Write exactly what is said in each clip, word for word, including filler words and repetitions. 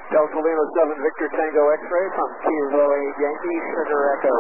Delta Lima seven Victor Tango X-ray from Kilo eight Yankee Sugar Echo.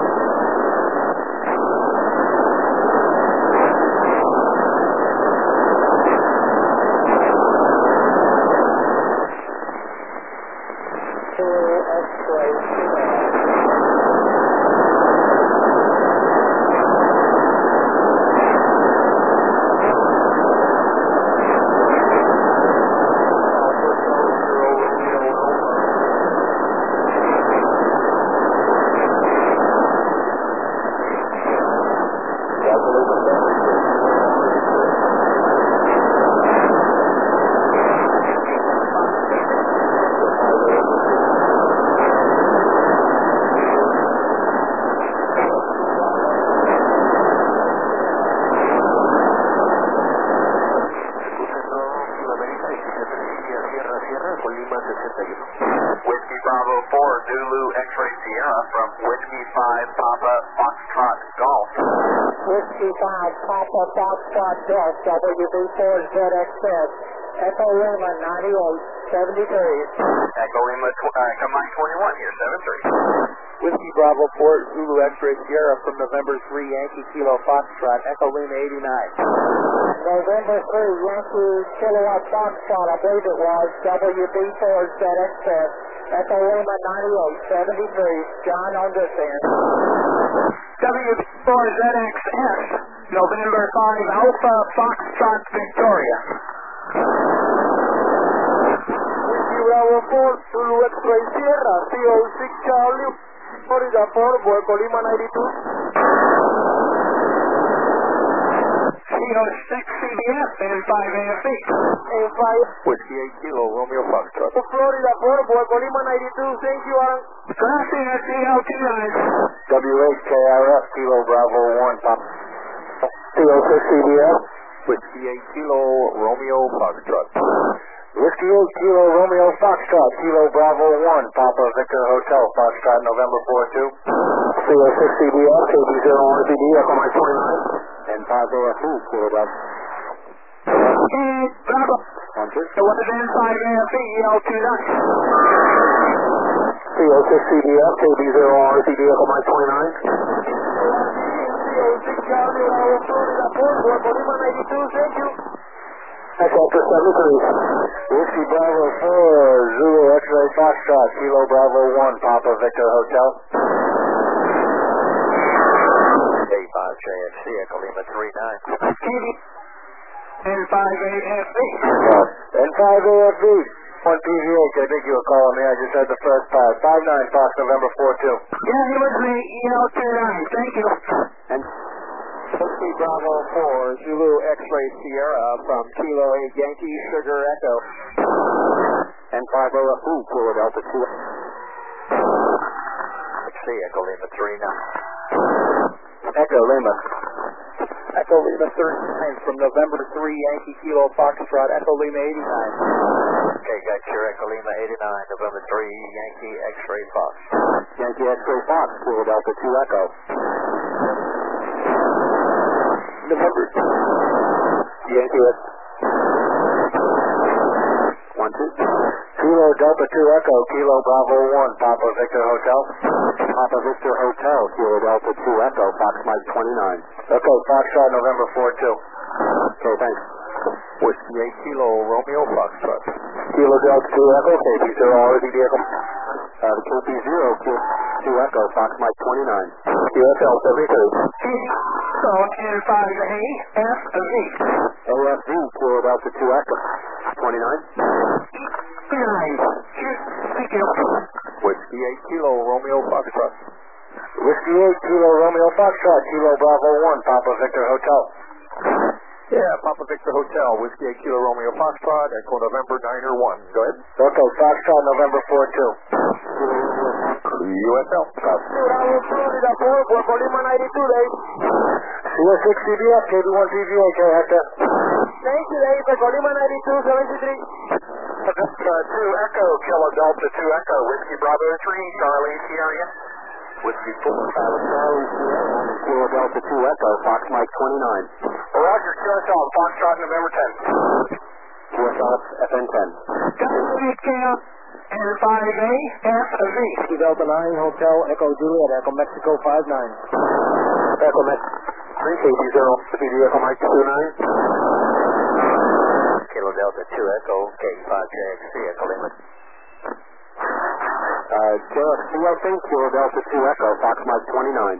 Whiskey Bravo four, Zulu X-ray Sierra from Whiskey five, Papa Foxtrot Golf. Whiskey five, Papa Foxtrot Golf, W B four Z X S, Echo Lima ninety-eight seventy-three. Echo Lima, tw- uh, Echo Mike twenty-one here, seven three. Whiskey Bravo four, Zulu X-ray Sierra from November three Yankee Kilo Foxtrot, Echo Lima eighty-nine. November three Yankee Kilowatt Foxtrot, I believe it was, W B four Z X S, Echo Lima ninety-eight seventy-three, John on this end. W B four Z X S, November five Alpha Foxtrot Victoria. Whiskey Bravo four, Zulu X-ray Sierra, C O six Charlie, Florida four, Hueco Lima ninety-two. C O six C B F and five A F E. And five. Whiskey eight Kilo, Romeo Foxtrot. Florida four, Hueco Lima ninety-two, thank you, Aaron. Traffic at C L two nine. W H K R F, Kilo Bravo one, Pop. C O six C B F. Whiskey eight Kilo, Romeo Foxtrot. Whiskey eight Kilo, Romeo Foxtrot, Kilo Bravo one, Papa Victor Hotel, Foxtrot, November four two. C O six C B F, K B zero one C D, Echo Mike twenty-nine. And five A F E, Kilo Bravo. And Bravo. One two. So what is N five A F E, E L two nine? C O six C B F, K B zero one C D, Echo Mike twenty-nine. C O six Charlie, Florida four, Hueco Lima ninety-two, thank you. Echo for seventy-three. Whiskey Bravo four, Zulu X-ray Foxtrot, Kilo Bravo one, Papa Victor Hotel. A five J F C, Echo Lima three nine. N five A F E. N five A F E. one P V H, I think you were calling me. I just heard the first part. five nine Fox, November four two. Yeah, it was me, E L two nine. Thank you. And Whiskey Bravo four, Zulu X-ray Sierra from Kilo eight Yankee Sugar Echo. N five O F E, Philadelphia two. C, Echo Lima three nine. Echo Lima. Echo Lima thirty-nine from November three Yankee Kilo Foxtrot, Echo Lima eighty-nine. Okay, got your Echo Lima eighty-nine, November three Yankee X-ray Fox. Yankee X-ray Fox, Philadelphia two Echo. November Yankee X. One two. Kilo Delta two Echo, Kilo Bravo one, Papa Victor Hotel. Papa Victor Hotel, Kilo Delta two Echo, Fox Mike twenty-nine. Okay, Foxtrot, November four two. Okay, thanks. Whiskey eight Kilo, Romeo Foxtrot. Kilo Delta two Echo, K P zero R D vehicle. Uh, the K P zero, Kilo two Echo, Fox Mike twenty-nine. Q F L seventy-three. So, N five A F V. A F V, Kilo Delta two Echo, twenty-nine. Nine. Thank you. Whiskey eight Kilo, Romeo Foxtrot. Whiskey eight Kilo, Romeo Foxtrot, Kilo Bravo one, Papa Victor Hotel. Yeah, Papa Victor Hotel, Whiskey eight Kilo, Romeo Foxtrot, Echo November niner one. Go ahead. Okay, Foxtrot, November four two. U S L. Florida four, Hueco Lima ninety-two, Dave. C O six C B F, K B one C G H, Hector. Thank you, Dave. Hueco Lima ninety-two, seventy-three. Uh, two Echo, Kilo Delta two Echo, Whiskey Bravo three, Charlie Sierra. Whiskey four, Charlie Sierra, Kilo Delta two Echo, Fox Mike twenty-nine. Roger, Q S L, Foxtrot, November ten. Q S L, F N ten. W H K and five A F V. Whiskey Delta nine, Hotel Echo Juliet, Echo Mexico five nine. Echo Mexico three, K D zero, C D Echo Mike two nine. Kilo Delta two Echo, K five J X C, Echo Lima. Uh, J X C, I think, Kilo Delta two Echo, Fox Mike twenty-nine.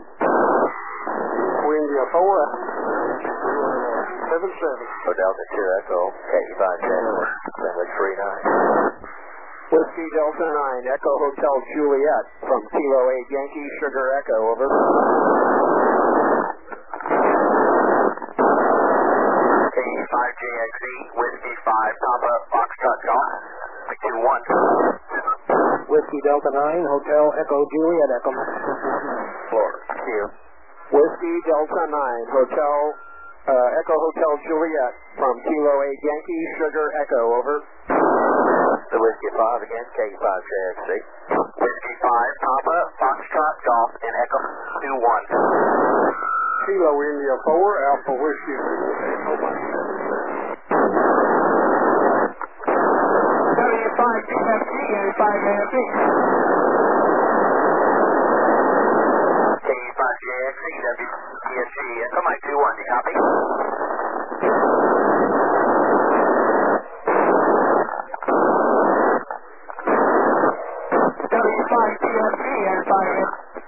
India four, seven seven. Kilo Delta two Echo, K five J X C, Lima three nine. Whiskey Delta nine, Echo Hotel Juliet, from Kilo eight Yankee Sugar Echo, over. K five J X E, Whiskey five, Papa, Foxtrot Golf, two one. Whiskey Delta nine, Hotel Echo Juliet, Echo Florida, Q. Whiskey Delta nine, Hotel, uh, Echo Hotel Juliet, from Kilo eight Yankee Sugar Echo, over. The Whiskey five again, K five J X C. Whiskey five, Papa, Foxtrot Golf, and Echo two one. Kilo India four, Alpha Whiskey. W five T F G and five A F E. K five J X E, W T S G, Echo Mike two one, you copy? W five T F G and five A F E.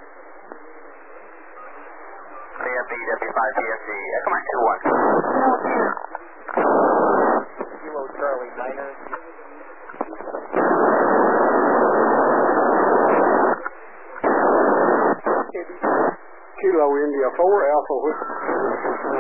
T F B, W five T F G, Echo Mike two one. Kilo Charlie Niner. Kilo India four, Alpha Whiskey.